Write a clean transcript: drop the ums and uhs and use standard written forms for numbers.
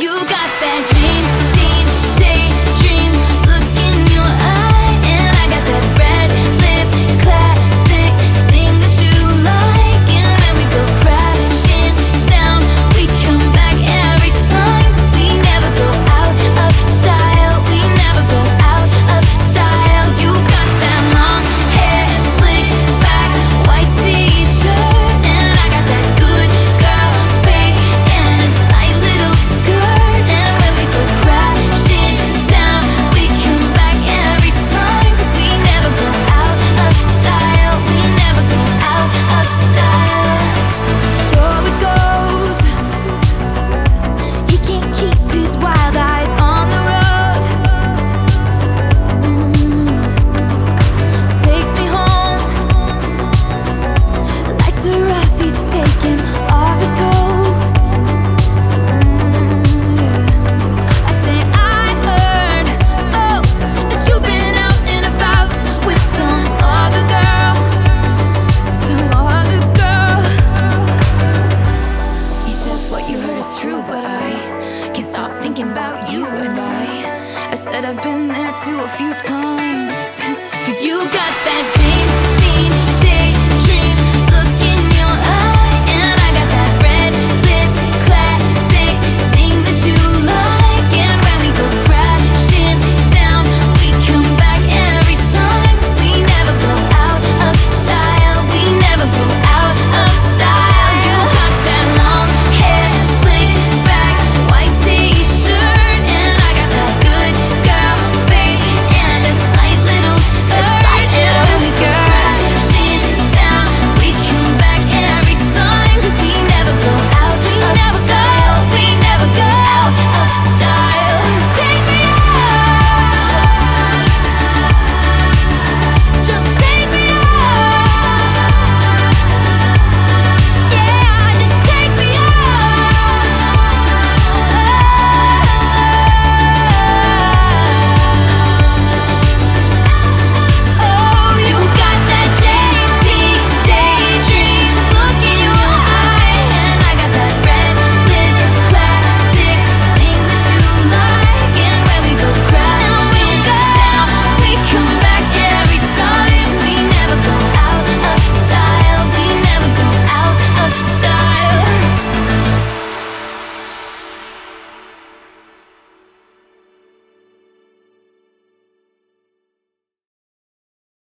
You got that James Dean daydream look in your eye, and I got that red lip classic thing that you like. And when we go crashing down, we come back every time, 'cause we never go out of style. We never go out of style. You got that long hair slicked back, white t-shirt, and I got that good girl fade and a tight little skirt. And when we go crashing down, we come back every time, 'cause we never go out of style. We never go out of style. So it goes. He can't keep his wild eyes on the road. Takes me home. Lights are off, he's taking off his coat. Yeah. I say I heard, oh, that you've been out and about with some other girl, some other girl. He says what you heard is true, but I can't stop thinking about you. And I said I've been there too a few times, 'cause you got that James Dean